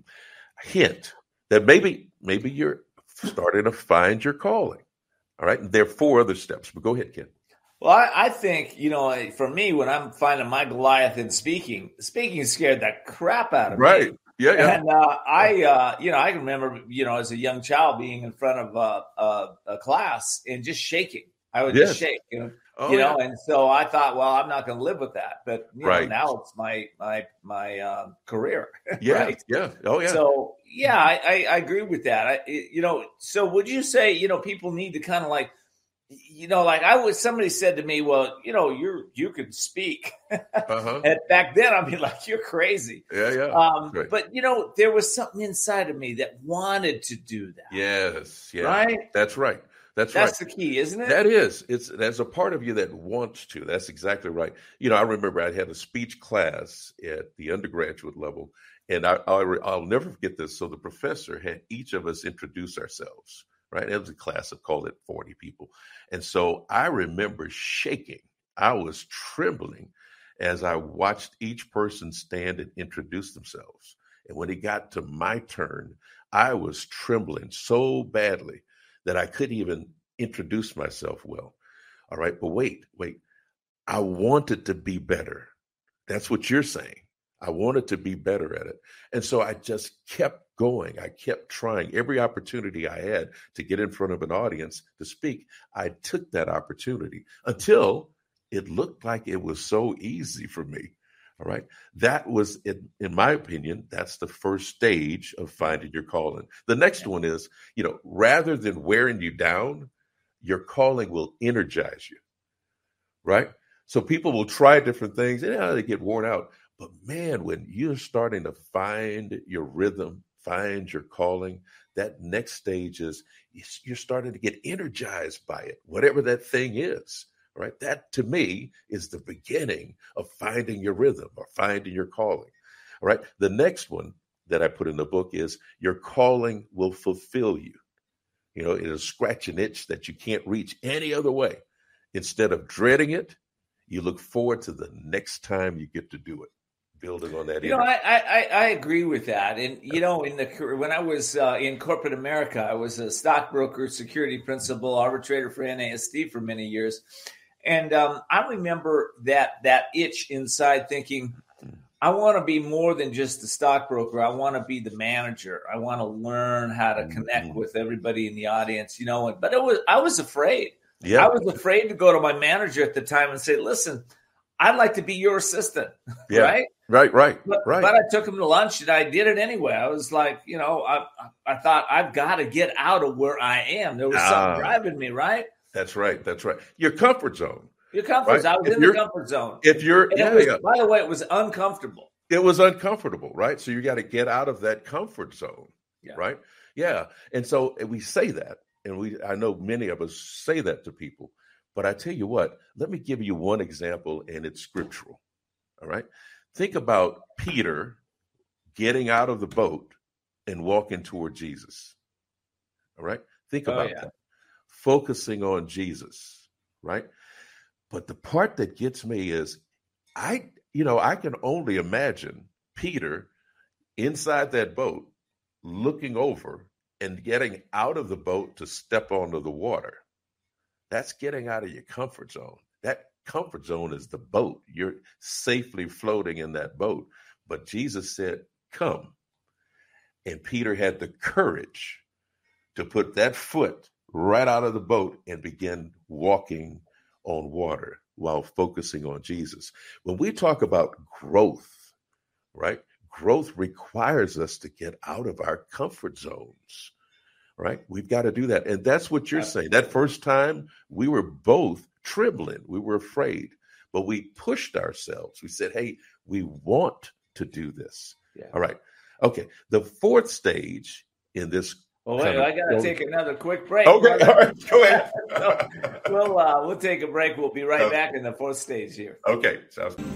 hint that maybe maybe you're starting to find your calling. All right. And there are four other steps, but go ahead, Ken. Well, I, I think, you know, for me, when I'm finding my Goliath in speaking, speaking scared the crap out of me. Right. Yeah. yeah. And uh, I, uh, you know, I remember, you know, as a young child being in front of uh, uh, a class and just shaking. I would Yes. just shake, you know, Oh, you know, yeah. and so I thought, well, I'm not going to live with that. But you Right. know, now it's my my my uh, career. Yeah. right? Yeah. Oh, yeah. So yeah, I, I, I agree with that. I, it- you know, so would you say, you know, people need to kind of like, you know, like I was, somebody said to me, well, you know, you're, you can speak. uh-huh. And back then, I mean, like, you're crazy. Yeah. Yeah. Um, Right. But, you know, there was something inside of me that wanted to do that. Yes. Yeah. Right? That's right. That's, That's right. the key, isn't it? That is, it's there's a part of you that wants to. That's exactly right. You know, I remember I had a speech class at the undergraduate level, and I, I'll, I'll never forget this. So the professor had each of us introduce ourselves. Right, it was a class of, call it forty people, and so I remember shaking. I was trembling as I watched each person stand and introduce themselves. And when it got to my turn, I was trembling so badly that I couldn't even introduce myself well. All right. But wait, wait. I wanted to be better. That's what you're saying. I wanted to be better at it. And so I just kept going. I kept trying every opportunity I had to get in front of an audience to speak. I took that opportunity until it looked like it was so easy for me. All right. That was, in, in my opinion, that's the first stage of finding your calling. The next one is, you know, rather than wearing you down, your calling will energize you. Right. So people will try different things and yeah, they get worn out. But man, when you're starting to find your rhythm, find your calling, that next stage is you're starting to get energized by it, whatever that thing is. Right. That to me is the beginning of finding your rhythm or finding your calling. All right. The next one that I put in the book is your calling will fulfill you. You know, it'll scratch an itch that you can't reach any other way. Instead of dreading it, you look forward to the next time you get to do it. Building on that. You know, I, I I agree with that. And, you know, in the when I was uh, in corporate America, I was a stockbroker, security principal, arbitrator for N A S D for many years. And um, I remember that that itch inside thinking, I want to be more than just a stockbroker. I want to be the manager. I want to learn how to connect mm-hmm. with everybody in the audience, you know. But it was I was afraid. Yeah. I was afraid to go to my manager at the time and say, listen, I'd like to be your assistant. Yeah. Right? Right, right, but, right. But I took him to lunch and I did it anyway. I was like, you know, I I thought I've got to get out of where I am. There was ah, something driving me, right? That's right. That's right. Your comfort zone. Your comfort right? zone. I was if in the comfort zone. If you're, and yeah, it was, yeah. By the way, it was uncomfortable. It was uncomfortable, right? So you got to get out of that comfort zone, yeah. right? Yeah. And so we say that, and we I know many of us say that to people. But I tell you what, let me give you one example, and it's scriptural. All right. Think about Peter getting out of the boat and walking toward Jesus. All right. Think about oh, yeah. that. Focusing on Jesus. Right. But the part that gets me is I, you know, I can only imagine Peter inside that boat looking over and getting out of the boat to step onto the water. That's getting out of your comfort zone. That comfort zone is the boat. You're safely floating in that boat. But Jesus said, come. And Peter had the courage to put that foot right out of the boat and begin walking on water while focusing on Jesus. When we talk about growth, right? Growth requires us to get out of our comfort zones. Right? We've got to do that. And that's what you're saying. That first time we were both trembling. We were afraid, but we pushed ourselves. We said, hey, we want to do this. Yeah. All right. Okay. The fourth stage in this. Oh, wait, I got to take another quick break. Okay. All right. Go ahead. so, we'll, uh, we'll take a break. We'll be right okay. back in the fourth stage here. Okay. Sounds good.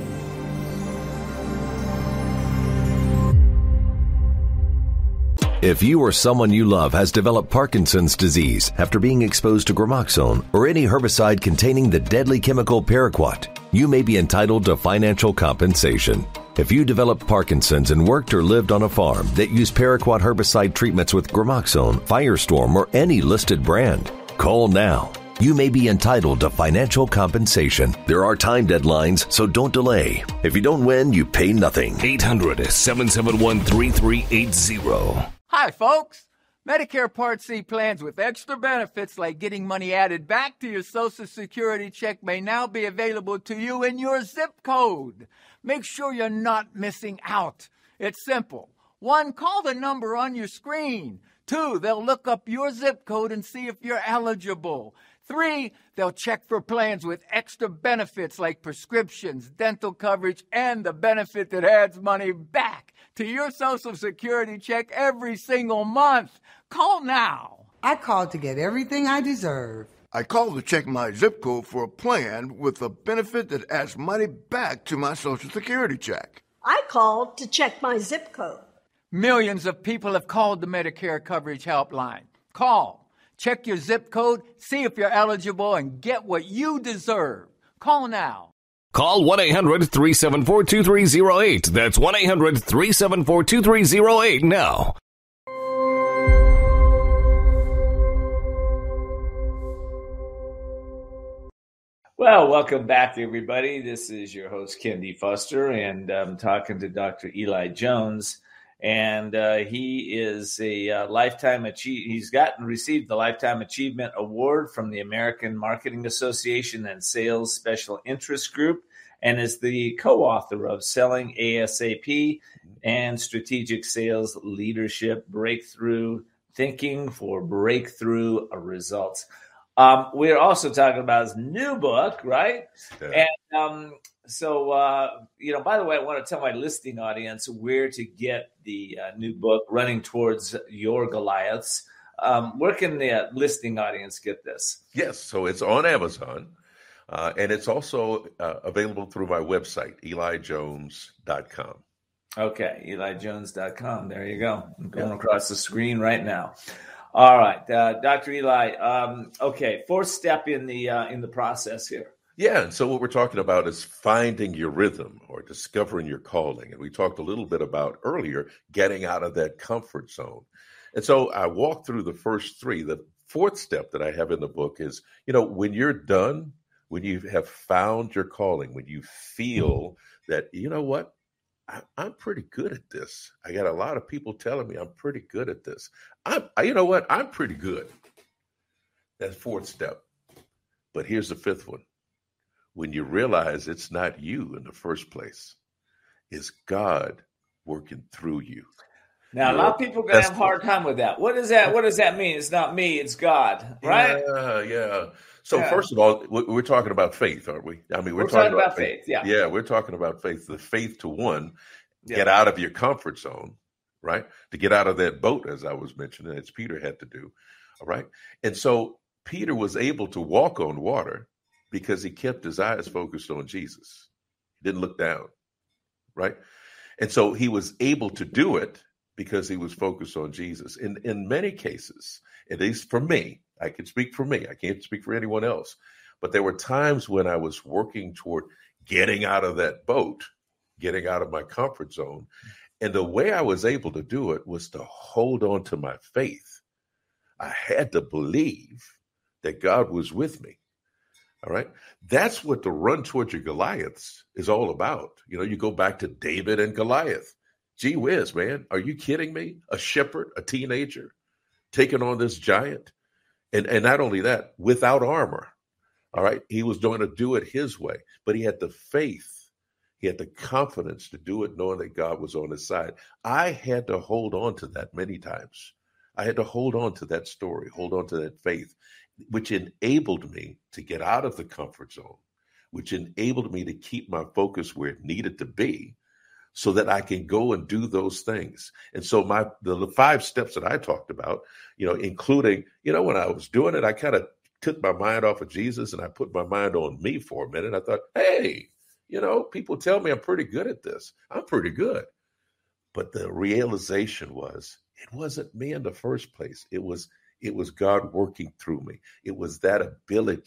If you or someone you love has developed Parkinson's disease after being exposed to Gramoxone or any herbicide containing the deadly chemical paraquat, you may be entitled to financial compensation. If you developed Parkinson's and worked or lived on a farm that used paraquat herbicide treatments with Gramoxone, Firestorm, or any listed brand, call now. You may be entitled to financial compensation. There are time deadlines, so don't delay. If you don't win, you pay nothing. eight hundred, seven seven one, three three eight zero. Hi, folks. Medicare Part C plans with extra benefits like getting money added back to your Social Security check may now be available to you in your zip code. Make sure you're not missing out. It's simple. One, call the number on your screen. Two, they'll look up your zip code and see if you're eligible. Three, they'll check for plans with extra benefits like prescriptions, dental coverage, and the benefit that adds money back to your Social Security check every single month. Call now. I called to get everything I deserve. I called to check my zip code for a plan with a benefit that adds money back to my Social Security check. I called to check my zip code. Millions of people have called the Medicare Coverage Helpline. Call. Check your zip code, see if you're eligible, and get what you deserve. Call now. Call one eight hundred, three seven four, two three zero eight. That's one eight hundred, three seven four, two three zero eight now. Well, welcome back, everybody. This is your host, Ken D. Foster, and I'm talking to Doctor Eli Jones. And uh, he is a uh, lifetime achieve. He's gotten received the Lifetime Achievement Award from the American Marketing Association and Sales Special Interest Group, and is the co-author of Selling ASAP and Strategic Sales Leadership Breakthrough Thinking for Breakthrough Results. Um, we're also talking about his new book, right? Yeah. And um, so, uh, you know, by the way, I want to tell my listening audience where to get the uh, new book, Running Towards Your Goliaths. Um, where can the uh, listening audience get this? Yes, so it's on Amazon, uh, and it's also uh, available through my website, eli jones dot com. Okay, eli jones dot com. There you go. I'm going yeah. across the screen right now. All right, uh, Doctor Eli. Um, okay, fourth step in the uh, in the process here. Yeah, and so what we're talking about is finding your rhythm or discovering your calling. And we talked a little bit about earlier getting out of that comfort zone. And so I walked through the first three. The fourth step that I have in the book is, you know, when you're done, when you have found your calling, when you feel that, you know what, I, I'm pretty good at this. I got a lot of people telling me I'm pretty good at this. I'm, I, you know what, I'm pretty good. That's fourth step. But here's the fifth one. When you realize it's not you in the first place, it's God working through you. Now, you a lot know, of people are going to have a hard time with that. What does that, what does that mean? It's not me, it's God, right? Yeah, yeah. So yeah. first of all, we're talking about faith, aren't we? I mean, we're, we're talking, talking about, about faith. faith. Yeah. Yeah, we're talking about faith. The faith to one, yeah. get out of your comfort zone, right? To get out of that boat, as I was mentioning, as Peter had to do. All right. And so Peter was able to walk on water because he kept his eyes focused on Jesus. He didn't look down, right? And so he was able to do it because he was focused on Jesus. In in many cases, at least for me, I can speak for me. I can't speak for anyone else. But there were times when I was working toward getting out of that boat, getting out of my comfort zone. And the way I was able to do it was to hold on to my faith. I had to believe that God was with me. All right. That's what the Run Towards Your Goliaths is all about. You know, you go back to David and Goliath. Gee whiz, man. Are you kidding me? A shepherd, a teenager, taking on this giant. And, and not only that, without armor. All right. He was going to do it his way, but he had the faith. He had the confidence to do it, knowing that God was on his side. I had to hold on to that many times. I had to hold on to that story, hold on to that faith, which enabled me to get out of the comfort zone, which enabled me to keep my focus where it needed to be so that I can go and do those things. And so my the five steps that I talked about, you know, including, you know, when I was doing it, I kind of took my mind off of Jesus and I put my mind on me for a minute. I thought, hey, you know, people tell me I'm pretty good at this. I'm pretty good. But the realization was it wasn't me in the first place. It was It was God working through me. It was that ability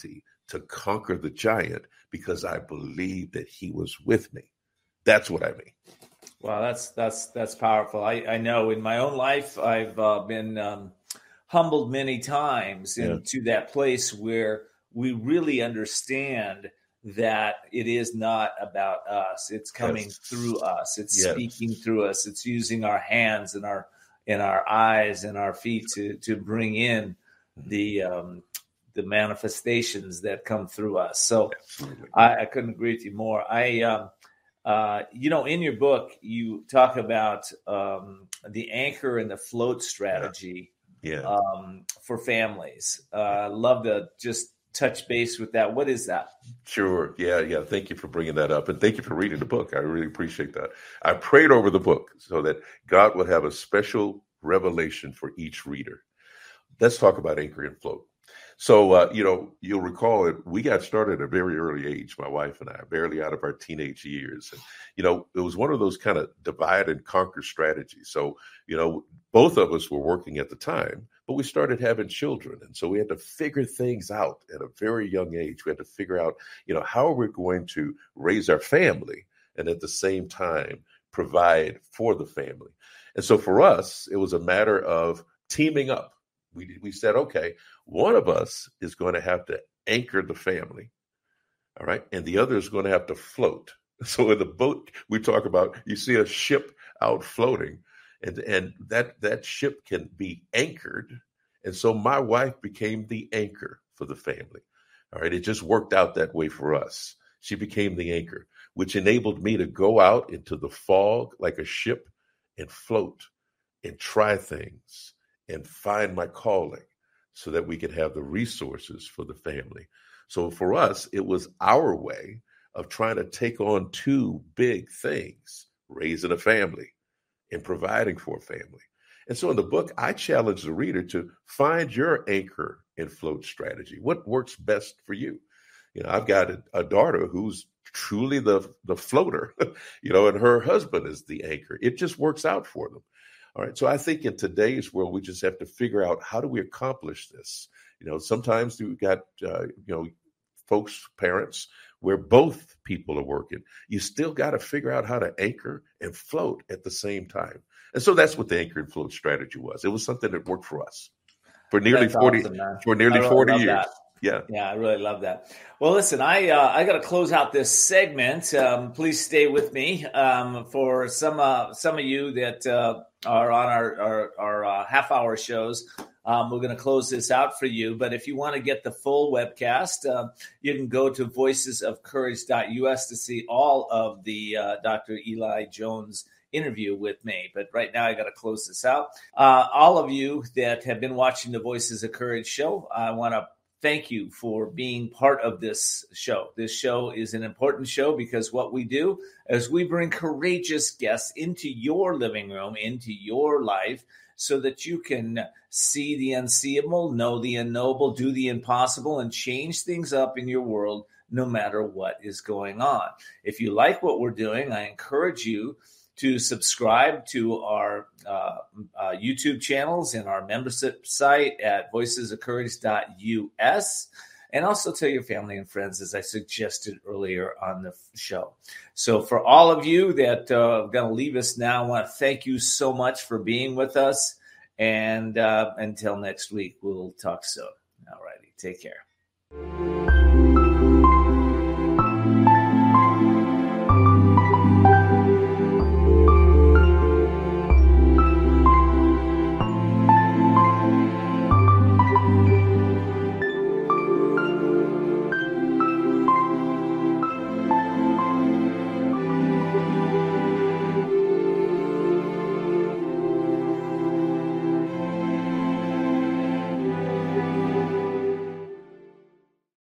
to conquer the giant because I believed that he was with me. That's what I mean. Wow, that's that's that's powerful. I, I know in my own life, I've uh, been um, humbled many times Yeah. into that place where we really understand that it is not about us. It's coming Yes. through us. It's Yes. speaking through us. It's using our hands and our and our eyes and our feet to to bring in the um, the manifestations that come through us. So Absolutely. I, I couldn't agree with you more. I um, Uh, you know, in your book, you talk about um, the anchor and the float strategy Yeah. um, for families. Uh, love to just touch base with that. What is that? Sure. Yeah. Yeah. Thank you for bringing that up. And thank you for reading the book. I really appreciate that. I prayed over the book so that God would have a special revelation for each reader. Let's talk about anchor and float. So, uh, you know, you'll recall that we got started at a very early age, my wife and I, barely out of our teenage years. And, you know, it was one of those kind of divide and conquer strategies. So, you know, both of us were working at the time, but we started having children. And so we had to figure things out at a very young age. We had to figure out, you know, how are we going to raise our family and at the same time provide for the family? And so for us, it was a matter of teaming up. We we said, okay, one of us is going to have to anchor the family, all right, and the other is going to have to float. So in the boat, we talk about, you see a ship out floating, and and that that ship can be anchored. And so my wife became the anchor for the family, all right. It just worked out that way for us. She became the anchor, which enabled me to go out into the fog like a ship and float and try things and find my calling so that we could have the resources for the family. So for us, it was our way of trying to take on two big things, raising a family and providing for a family. And so in the book, I challenge the reader to find your anchor and float strategy. What works best for you? You know, I've got a, a daughter who's truly the, the floater, you know, and her husband is the anchor. It just works out for them. All right. So I think in today's world, we just have to figure out, how do we accomplish this? You know, sometimes we've got, uh, you know, folks, parents, where both people are working. You still got to figure out how to anchor and float at the same time. And so that's what the anchor and float strategy was. It was something that worked for us for nearly That's forty, awesome, man. for nearly I really forty love years. that. Yeah. Yeah, I really love that. Well, listen, I uh, I got to close out this segment. Um, please stay with me. Um, for some uh, some of you that uh, are on our our, our uh, half hour shows, um, we're going to close this out for you. But if you want to get the full webcast, uh, you can go to voices of courage dot U S to see all of the uh, Doctor Eli Jones interview with me. But right now I got to close this out. Uh, all of you that have been watching the Voices of Courage show, I want to thank you for being part of this show. This show is an important show because what we do is we bring courageous guests into your living room, into your life, so that you can see the unseeable, know the unknowable, do the impossible, and change things up in your world no matter what is going on. If you like what we're doing, I encourage you to subscribe to our uh, uh, YouTube channels and our membership site at voices of courage dot U S, and also tell your family and friends, as I suggested earlier on the show. So for all of you that uh, are going to leave us now, I want to thank you so much for being with us. And uh, until next week, we'll talk soon. All righty. Take care.